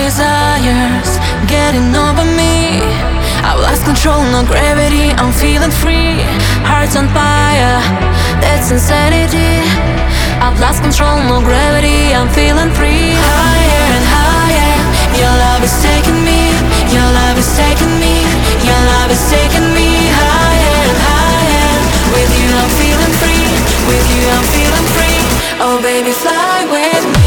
desires getting over me. I've lost control, no gravity, I'm feeling free. Hearts on fire, that's insanity. I've lost control, no gravity, I'm feeling free. Higher and higher, your love is taking me. Your love is taking me. Your love is taking me higher and higher. With you I'm feeling free. With you I'm feeling free. Oh baby, fly with me.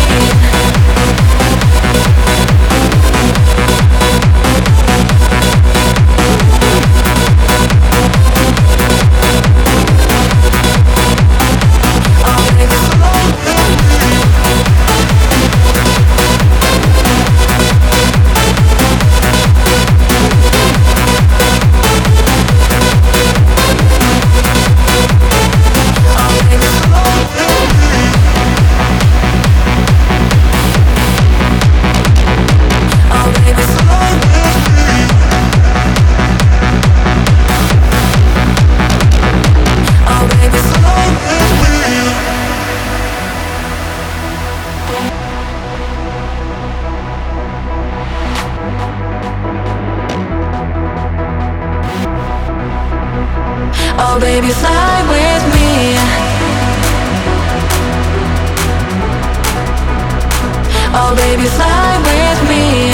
Oh baby, fly with me. Oh baby, fly with me.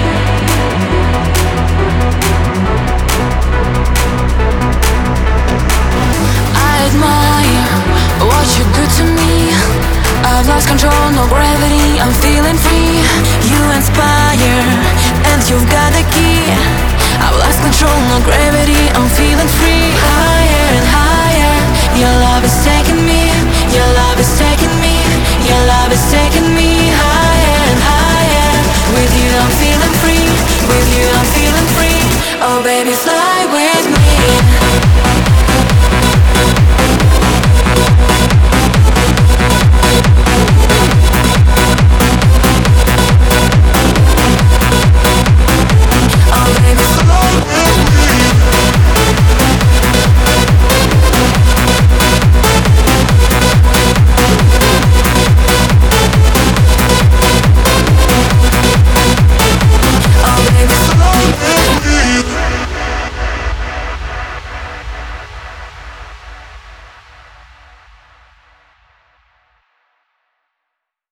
I admire what you do to me. I've lost control, no gravity, I'm feeling free. You inspire, and you've got the key. I've lost control, no gravity, I'm feeling free. Higher and higher, your love is taking me. Your love is taking me. Your love is taking me